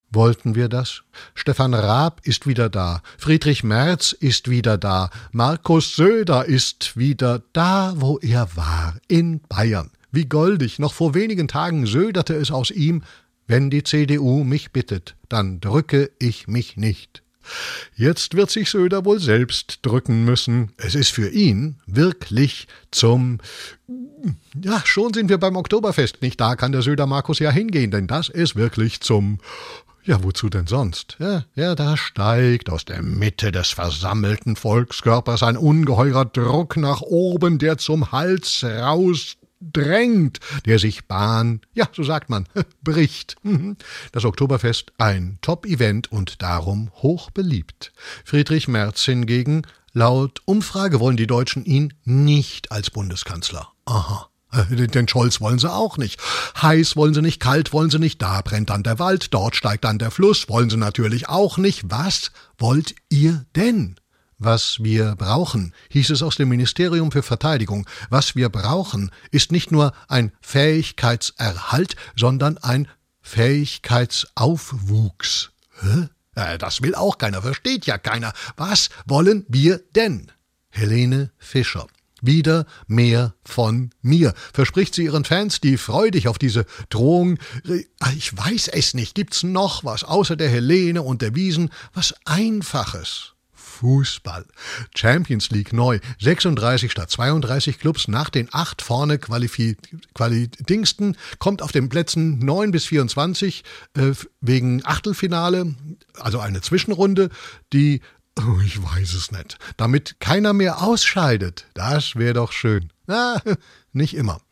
Wollten wir das? Stefan Raab ist wieder da, Friedrich Merz ist wieder da, Markus Söder ist wieder da, wo er war, in Bayern. Wie goldig, noch vor wenigen Tagen söderte es aus ihm: Wenn die CDU mich bittet, dann drücke ich mich nicht. Jetzt wird sich Söder wohl selbst drücken müssen. Es ist für ihn wirklich schon sind wir beim Oktoberfest. Nicht da kann der Söder-Markus ja hingehen, denn das ist wirklich ja, wozu denn sonst? Ja, da steigt aus der Mitte des versammelten Volkskörpers ein ungeheurer Druck nach oben, der zum Hals rausdrängt, der sich Bahn, ja, so sagt man, bricht. Das Oktoberfest ein Top-Event und darum hochbeliebt. Friedrich Merz hingegen: Laut Umfrage wollen die Deutschen ihn nicht als Bundeskanzler. Aha. Den Scholz wollen sie auch nicht. Heiß wollen sie nicht, kalt wollen sie nicht, da brennt dann der Wald, dort steigt dann der Fluss, wollen sie natürlich auch nicht. Was wollt ihr denn? Was wir brauchen, hieß es aus dem Ministerium für Verteidigung, was wir brauchen, ist nicht nur ein Fähigkeitserhalt, sondern ein Fähigkeitsaufwuchs. Das will auch keiner, versteht ja keiner. Was wollen wir denn? Helene Fischer. Wieder mehr von mir, verspricht sie ihren Fans, die freudig auf diese Drohung. Ich weiß es nicht, gibt's noch was außer der Helene und der Wiesn, was Einfaches? Fußball. Champions League neu. 36 statt 32 Clubs nach den 8 vorne Dingsten, kommt auf den Plätzen 9 bis 24 wegen Achtelfinale, also eine Zwischenrunde, die ich weiß es nicht. Damit keiner mehr ausscheidet. Das wäre doch schön. Nicht immer.